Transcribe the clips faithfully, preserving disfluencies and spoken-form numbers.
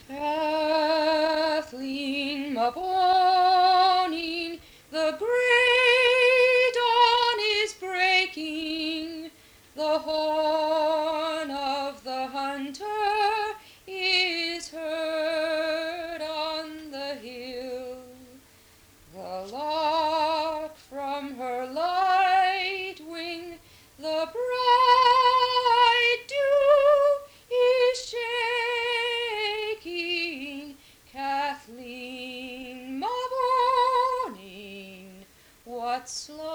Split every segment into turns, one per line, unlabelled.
Kathleen Mavourneen, the grey dawn is breaking, the horn of the hunter is heard on the hill. The lark from her light wing, the bright dew is shaking. Kathleen Mavourneen, what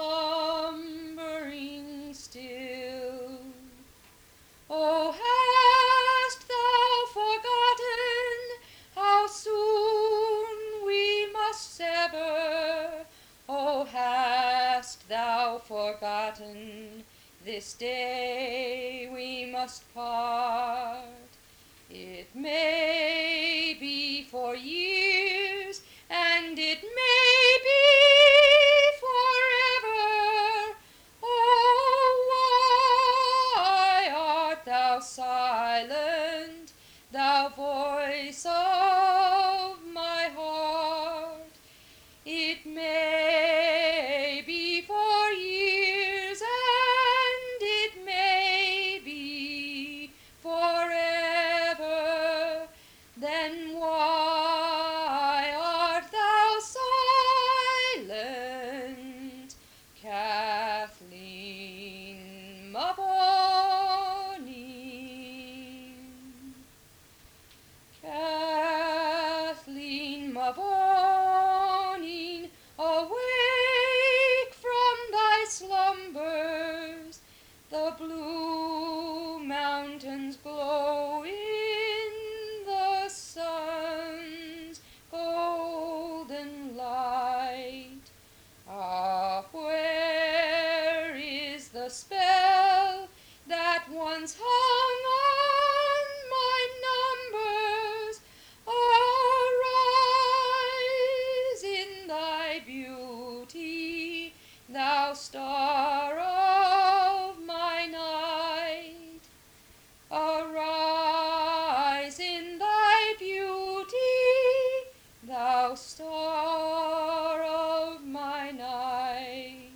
slumbering still? Oh, hast thou forgotten how soon we must sever? Oh, hast thou forgotten this day we must part? It may be for years, and it may be forever. Oh, why art thou silent, thou voice of my heart? It may be for years, and it may be forever. Then why art thou silent, Kathleen Mavourneen? Kathleen Mavourneen, awake from thy slumbers, the blue mountains glow in the sun's golden light. Ah, where is the spell that once hung on my numbers? Arise in thy beauty, thou star of my night. Arise in thy beauty, thou star of my night.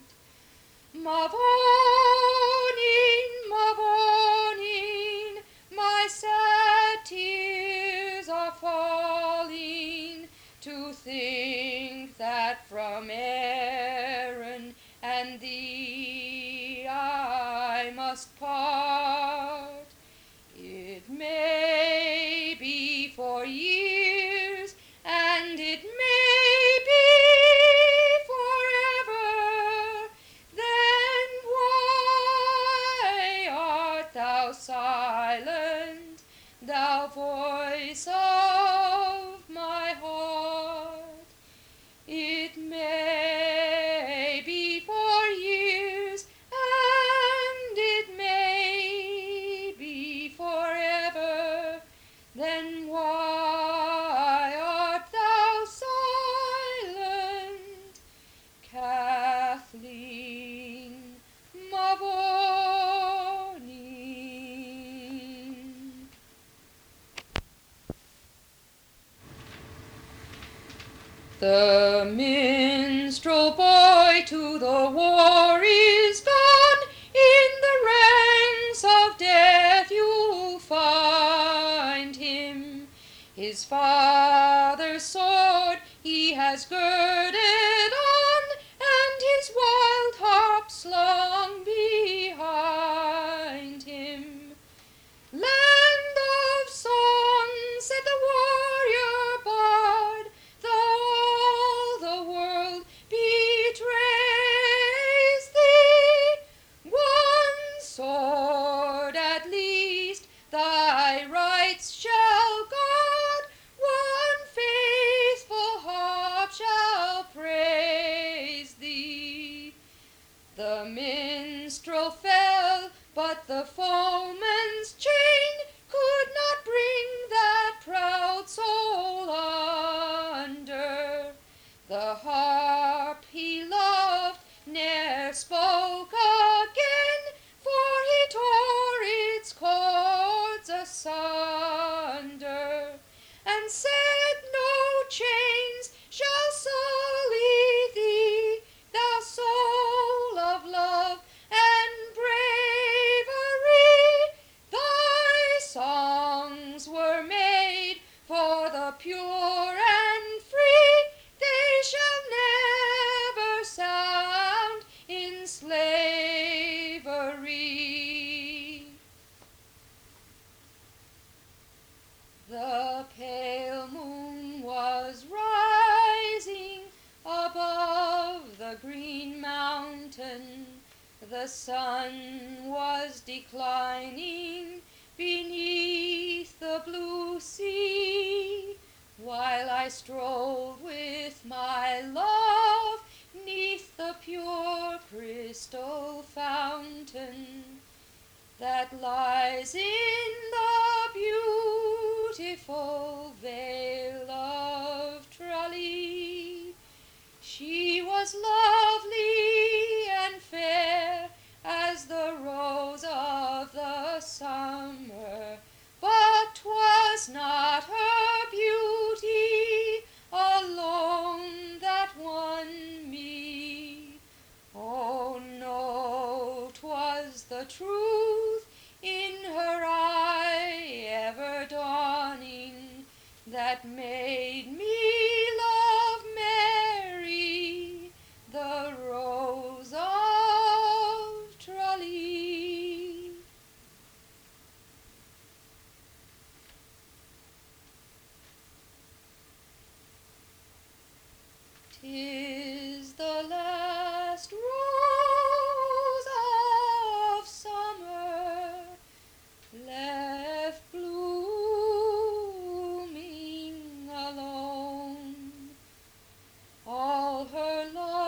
Mavourneen, Mavourneen, my sad tears are falling, to think that from Erin and thee I must part. It may be for years, and it may be forever. Then why art thou silent, thou voice of my heart? It may be for years, and it may be forever. Then why art thou silent, Kathleen Mavourneen? The minstrel boy to the war is gone, in the ranks of death you'll find him. His father's sword he has girded on, and his wild harp slung behind him. Land of song, said the warrior bard, though all the world betrays thee, one sword at least thy rights shall guard, one faithful harp shall praise thee. The minstrel fell, but the foeman's chain could not bring that proud soul under. The harp he loved ne'er spoke again, for he tore its chords asunder, and declining beneath the blue sea, while I strolled with my love 'neath the pure crystal fountain that lies in the beautiful vale of Tralee. She was lovely and fair as the rose of the summer, but 'twas not her beauty alone that won me. Oh no, 'twas the truth in her eye ever dawning that made me love Mary, the Rose of Tralee. "'Tis the last rose of summer left blooming alone. All her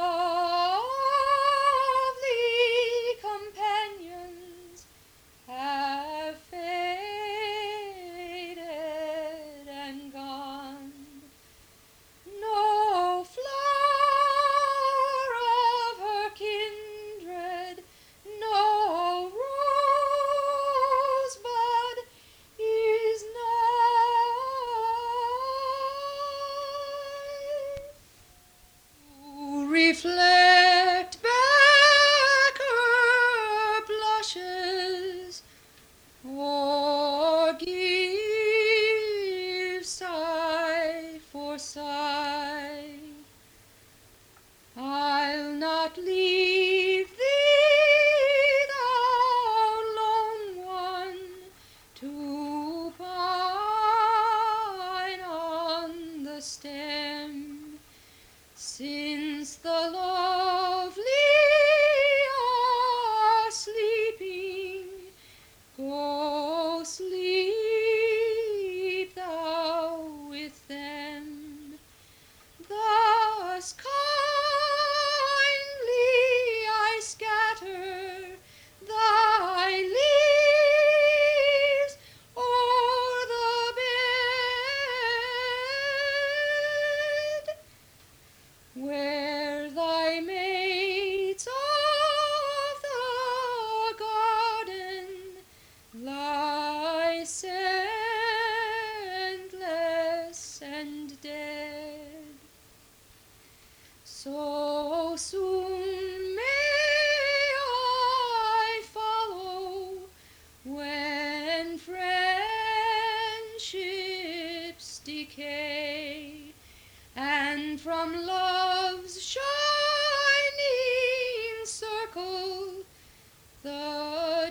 lovely companions have faded and gone. No flower of her kindred, no rosebud is nigh to reflect back her blushes or give sigh for sigh. I'll not leave thee, thou lone one, to pine on the stem, since the lovely are sleeping. Go sleep thou with them. Thus kindly I scatter thy leaves o'er the bed, where thy mates of the garden lie scentless and dead. So soon may I follow when friendships decay, and from love's shining circle the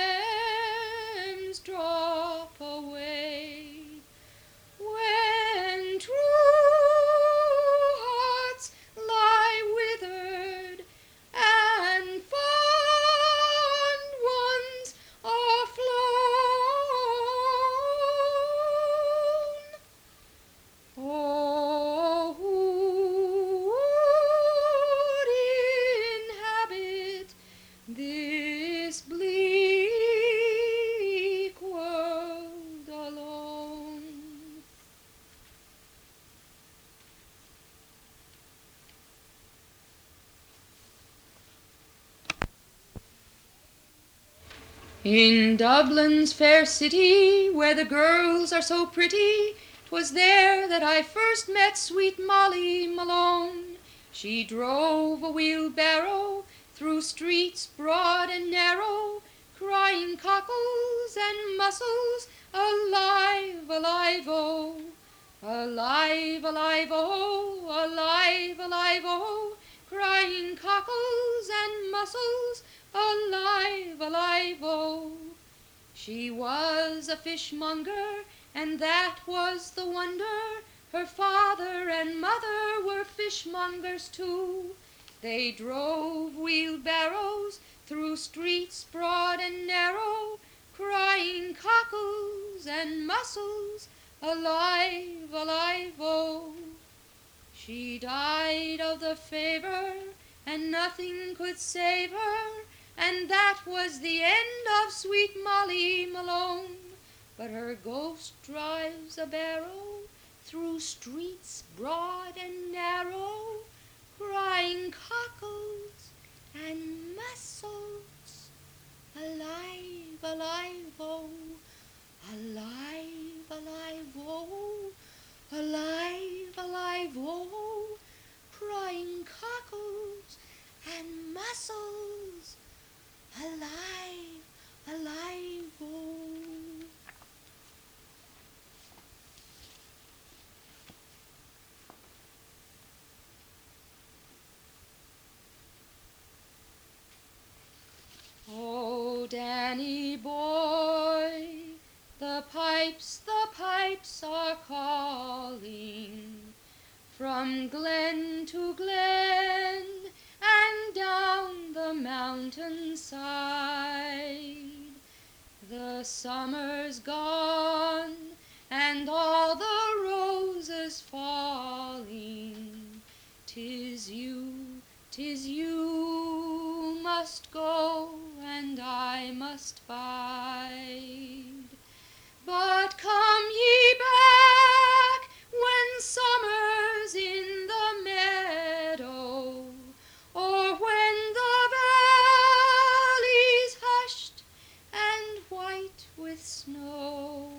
gems drop away. When true hearts lie withered and fond ones are flown, oh, who would inhabit this bleak world alone? In Dublin's fair city, where the girls are so pretty, 'twas there that I first met sweet Molly Malone. She drove a wheelbarrow through streets broad and narrow, crying cockles and mussels, alive, alive-o, alive, alive-o, alive, alive-o, crying cockles and mussels, alive, alive-o. She was a fishmonger, and that was the wonder. Her father and mother were fishmongers too. They drove wheelbarrows through streets broad and narrow, and muscles, alive, alive, oh. She died of the fever, and nothing could save her, and that was the end of sweet Molly Malone. But her ghost drives a barrow through streets broad and narrow, crying cockles and mussels, alive, alive, oh, alive, alive, oh, alive, alive, oh, crying cockles and mussels, alive, alive, oh. Oh, Danny boy, the pipes, the pipes are calling from glen to glen and down the mountainside. The summer's gone and all the roses falling. 'Tis you, 'tis you must go and I must bide. But come ye back when summer's in the meadow, or when the valley's hushed and white with snow.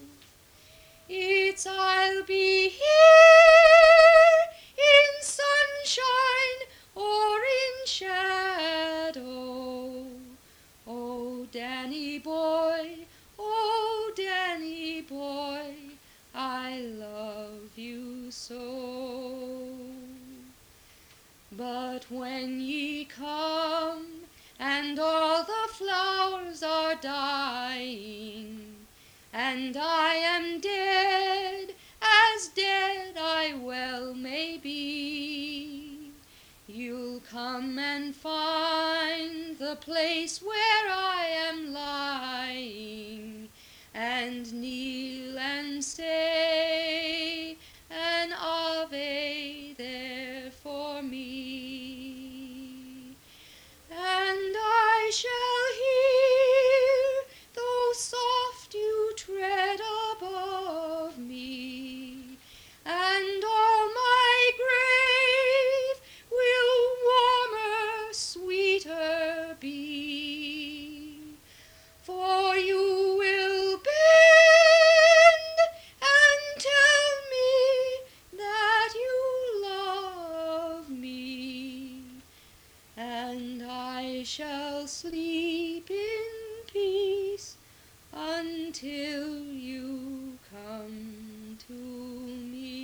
It's I'll be here in sunshine or in shadow. Oh, Danny boy, oh, Danny boy, I love you so. But when ye come and all the flowers are dying, and I am dead, as dead I well may be, you'll come and find the place where I am lying, and kneel and say an Ave there for me. And I shall hear, though soft you tread above me, and all my grave will warmer, sweeter be. For you will bend and tell me that you love me, and I shall sleep in peace until you come to me.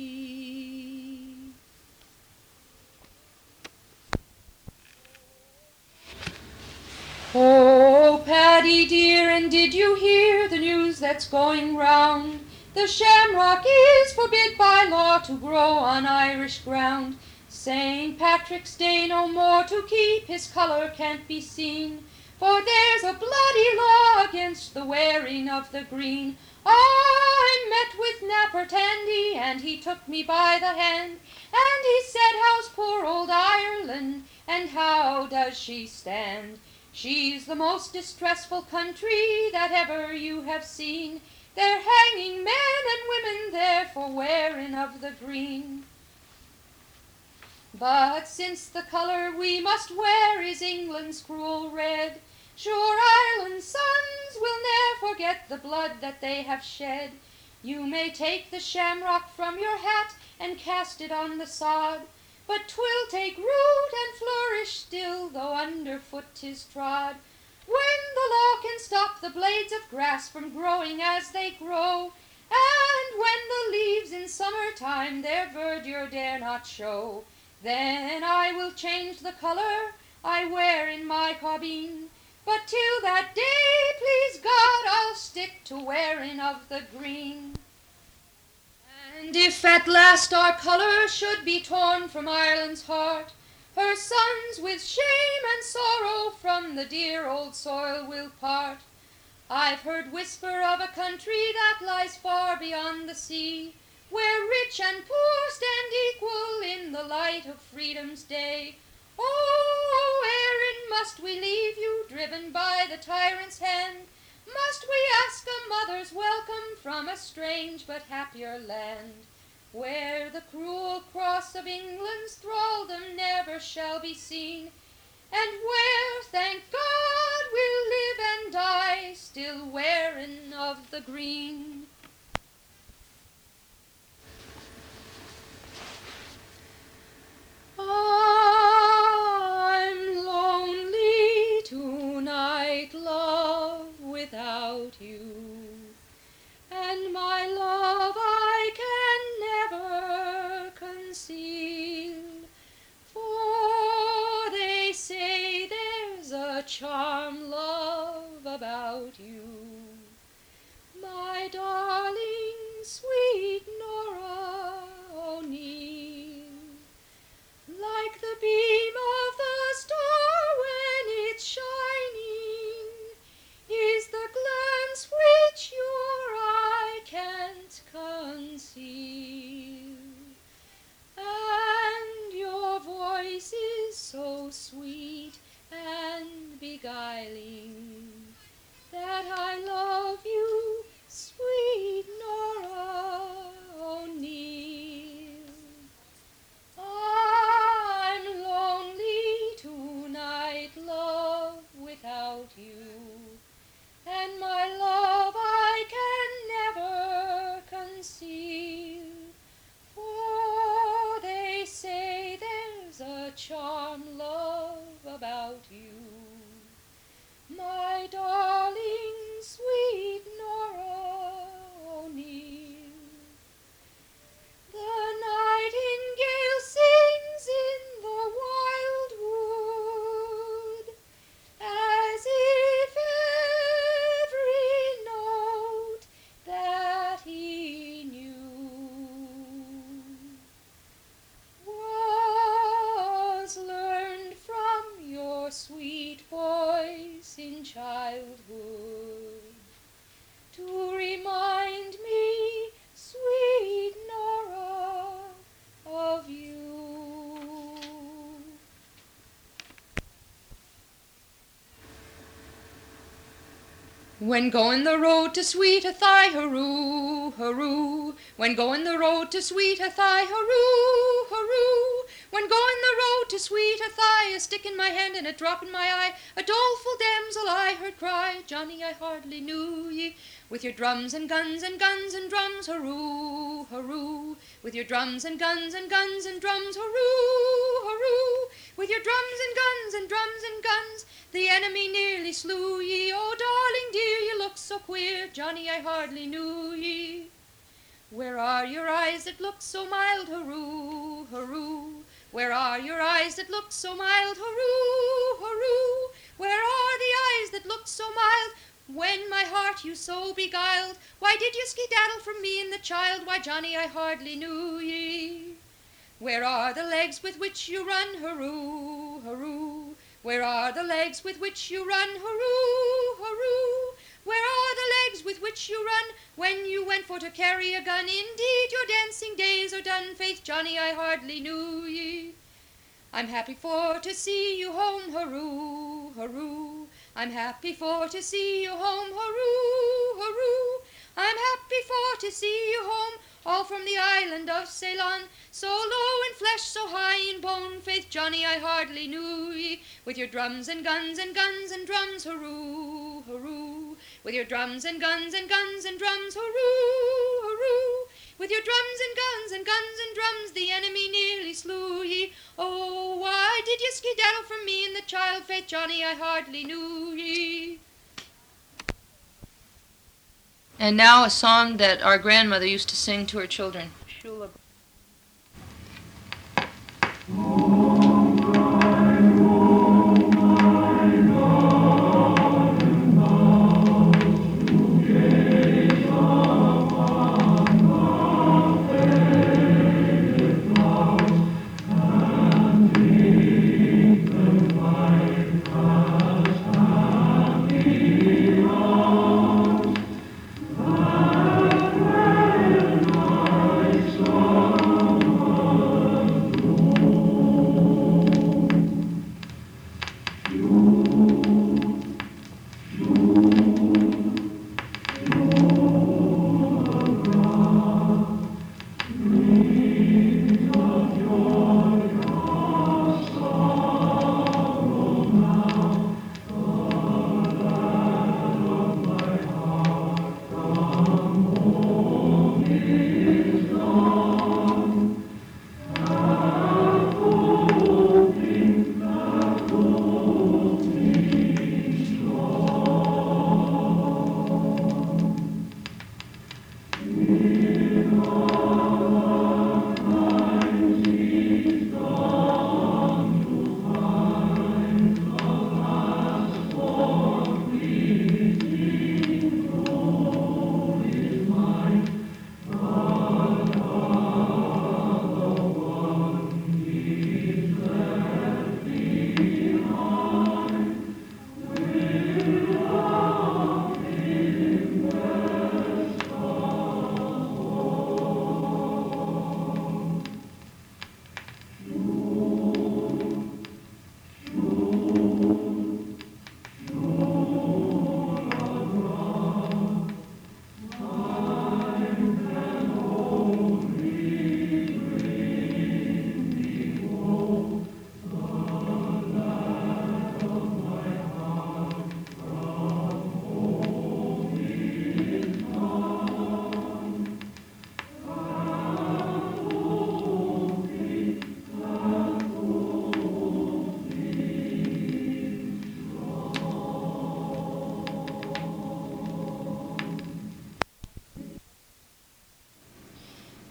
Oh, Paddy dear, and did you hear the news that's going round? The shamrock is forbid by law to grow on Irish ground. Saint Patrick's Day no more to keep, his colour can't be seen, for there's a bloody law against the wearing of the green. I met with Napper Tandy, and he took me by the hand, and he said, how's poor old Ireland, and how does she stand? She's the most distressful country that ever you have seen. They're hanging men and women there for wearing of the green. But since the colour we must wear is England's cruel red, sure Ireland's sons will ne'er forget the blood that they have shed. You may take the shamrock from your hat and cast it on the sod, but 'twill take root and flourish still, though underfoot 'tis trod. When the law can stop the blades of grass from growing as they grow, and when the leaves in summer time their verdure dare not show, then I will change the colour I wear in my caubeen. But till that day, please God, I'll stick to wearing of the green. And if at last our colour should be torn from Ireland's heart, her sons with shame and sorrow from the dear old soil will part. I've heard whisper of a country that lies far beyond the sea, where rich and poor stand equal in the light of freedom's day. Oh, Erin, must we leave you, driven by the tyrant's hand? Must we ask a mother's welcome from a strange but happier land, where the cruel cross of England's thraldom never shall be seen, and where, thank God, we'll live and die, still wearing of the green? I'm lonely tonight, love, without you, and my love I can never conceal, for they say there's a charm, love, about you, my darling, sweet Nora O'Neill. Like the beam of the star when it's shining is the glance which your eye can't conceal, and your voice is so sweet and beguiling that I love you, sweet Nora O'Neill. I'm lonely tonight, love, without you, and my love I can never conceal, for they say there's a charm, love, about you, my darling, sweet Nora O'Neill. The nightingale sings in the wild wood, as if every note that he knew was learned from your sweet voice in childhood, to remind me, sweet Nora, of you. When going the road to sweet Athy, hurroo, hurroo. When going the road to sweet Athy, hurroo, hurroo. When going the road to sweet Athy, a stick in my hand and a drop in my eye, a doleful damsel I heard cry, Johnny, I hardly knew ye, with your drums and guns and guns and drums, hurroo, hurroo. With your drums and guns and guns and drums, hurroo, hurroo. With your drums and guns and drums and guns, the enemy nearly slew ye. Oh, darling dear, you look so queer, Johnny, I hardly knew ye. Where are your eyes that look so mild, hurroo, hurroo? Where are your eyes that look so mild, hurroo, hurroo? Where are the eyes that looked so mild when my heart you so beguiled? Why did you skedaddle from me and the child? Why, Johnny, I hardly knew ye. Where are the legs with which you run, hurroo, hurroo? Where are the legs with which you run, hurroo, hurroo? Where are the legs with which you run when you went for to carry a gun? Indeed, your dancing days are done, faith, Johnny, I hardly knew ye. I'm happy for to see you home, hurroo, hurroo. I'm happy for to see you home, hurroo, hurroo. I'm happy for to see you home, all from the island of Ceylon, so low in flesh, so high in bone, faith, Johnny, I hardly knew ye. With your drums and guns and guns and drums, hurroo, hurroo. With your drums and guns and guns and drums, hurroo, hurroo. With your drums and guns and guns and drums, the enemy nearly slew ye. Oh, why did ye skedaddle from me and the child, faith, Johnny, I hardly knew ye. And now a song that our grandmother used to sing to her children. Shula.
Oh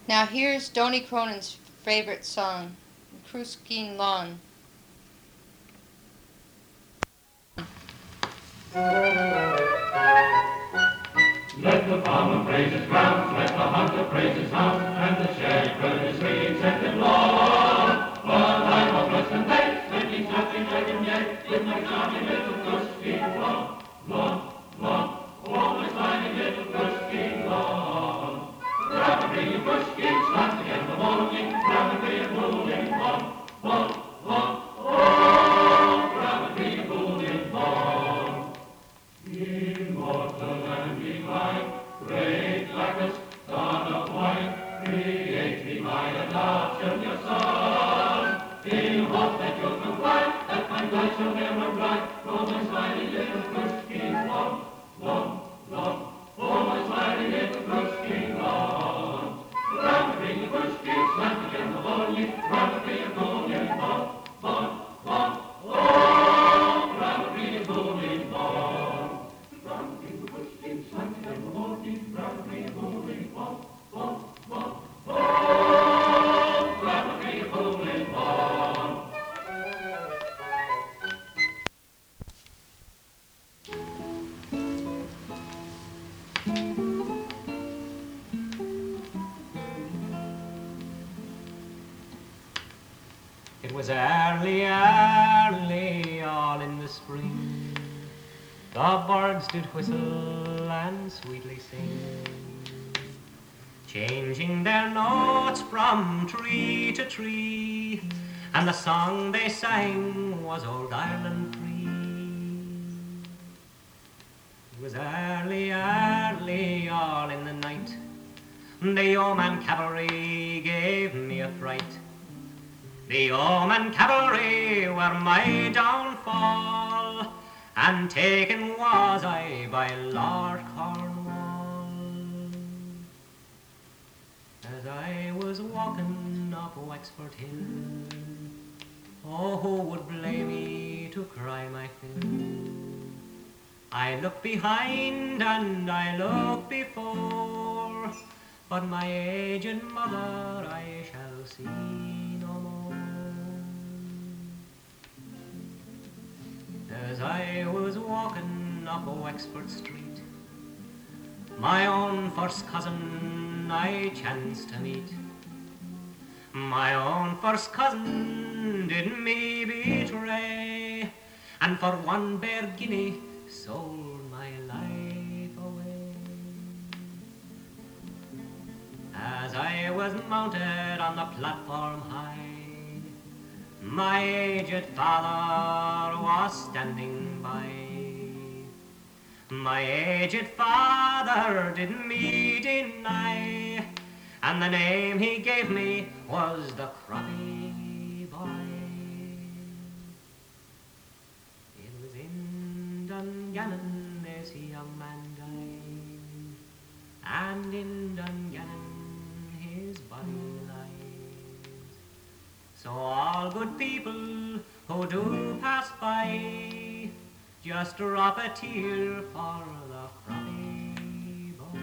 Now here's Donny Cronin's favorite song, Cruiskin Lawn.
Let the farmer praise his ground, let the hunter praise his hound, and the shepherd his reeds set him long. But I'm more blessed than they, making happy like him yet, with my charming little Cruiskin lawn, lawn, lawn, oh my slimy little Cruiskin lawn. Rapidly Cruiskin slap again in the morning, rapidly moving on, on, on, on, rapidly moving on. Immortal and divine, great blackest son of wine, create me by adoption your son, in hope that you'll comply, that my blood shall never dry, for my slimy little Cruiskin lawn, lawn, lawn, for my slimy little Cruiskin lawn. Rapidly Cruiskin slant again the lonely, rapidly a moving on, on, on, on, rapidly a moving on.
It was early, early, all in the spring. The birds did whistle and sweetly sing, changing their notes from tree to tree, and the song they sang was Old Ireland Free. It was early, early, all in the night. The yeoman cavalry gave me a fright. The yeoman cavalry were my downfall, and taken was I by Lord Cornwall. As I was walking up Wexford Hill, oh, who would blame me to cry my fill? I looked behind and I looked before, but my aged mother I shall see no more. As I was walking up Wexford Street, my own first cousin I chanced to meet. My own first cousin did me betray, and for one bare guinea sold my life away. As I was mounted on the platform high, my aged father was standing by. My aged father did me deny, and the name he gave me was the Croppy Boy. It was in Dungannon this young man died, and in Dungannon his body lies. So all good people who do pass by, just drop a tear for the Croppy Boy.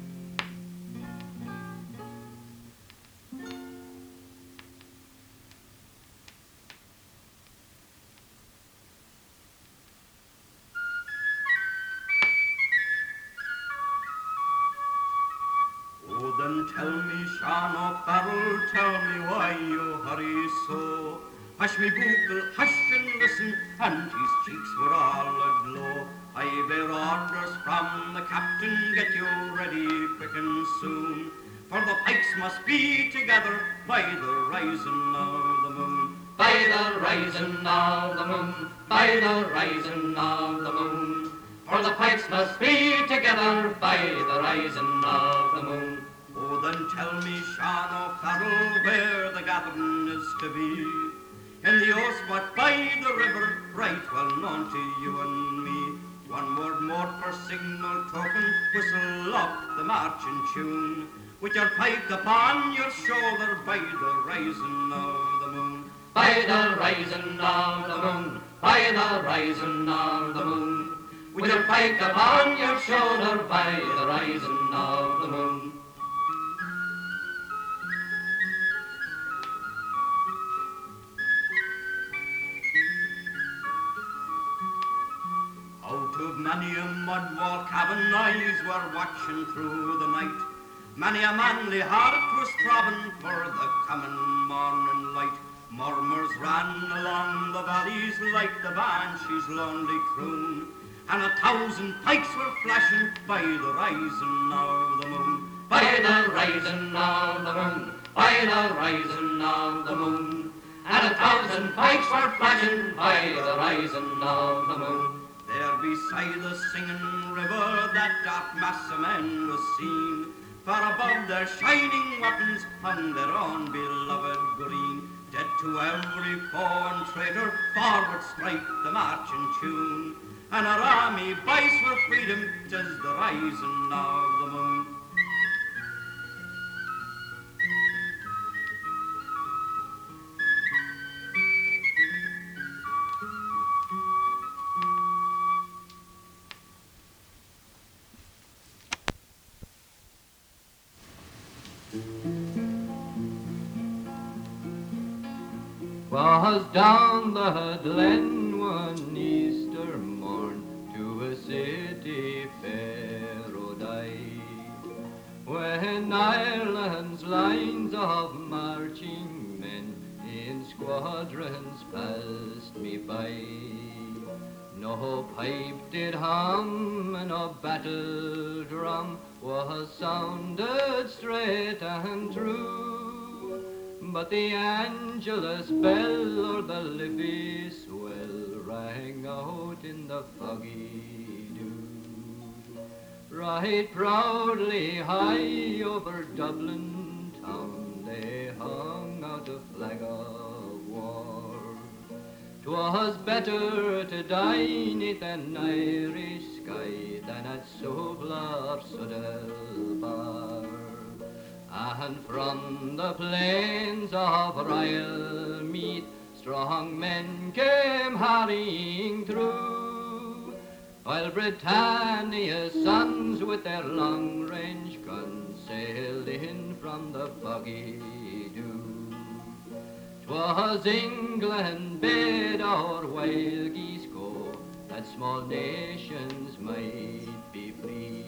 Oh, then tell me, Sean O'Farrell, tell me why you hurry so. Hush me bugle, hush and listen, and his cheeks were all aglow. I bear orders from the captain, get you ready quick and soon, for the pikes must be together by the rising of the moon.
By the rising of the moon, by the rising of the moon, for the pikes must be together by the rising of the moon.
Oh, then tell me, Sean O'Farrell, where the gathering is to be. In the Ospot by the river, right well known to you and me. One word more for signal token, whistle up the marching tune, with your pike upon your shoulder by the rising of the moon.
By the rising of the moon, by the rising of the moon, with your pike upon your shoulder by the rising of the moon.
eyes were watching through the night. Many a manly heart was throbbing for the coming morning light. Murmurs ran along the valleys like the banshee's lonely croon, and a thousand pikes were flashing by the rising of the moon.
By the rising of the moon, by the rising of the moon, and a thousand pikes were flashing by the rising of the moon.
There beside the singing river that dark mass of men was seen, far above their shining weapons hung their own beloved green. Dead to every foe and traitor, forward strike the marching tune, and our army vies for freedom, 'tis the rising of the moon.
Was down the glen one Easter morn to a city fair O'Dye, when Ireland's lines of marching men in squadrons passed me by. No pipe did hum, no battle drum was sounded straight and true, but the Angelus bell or the Liffey swell rang out in the foggy dew. Right proudly high over Dublin town they hung out a flag of war. 'Twas better to die 'neath an Irish sky than at Subla or Suddle Bar. And from the plains of Ryalmeath strong men came hurrying through, while Britannia's sons with their long-range guns sailed in from the foggy dew. 'Twas England bade our wild geese go, that small nations might be free.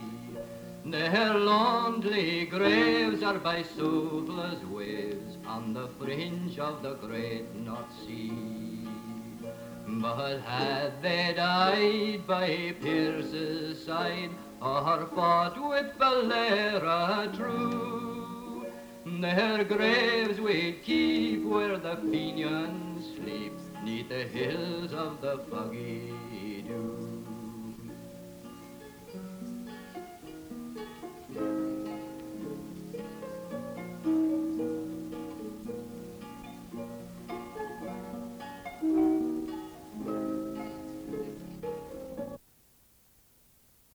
Their lonely graves are by Subla's waves on the fringe of the great North Sea. But had they died by Pierce's side, or fought with Valera true, their graves we'd keep where the Fenians sleep, 'neath the hills of the foggy dew.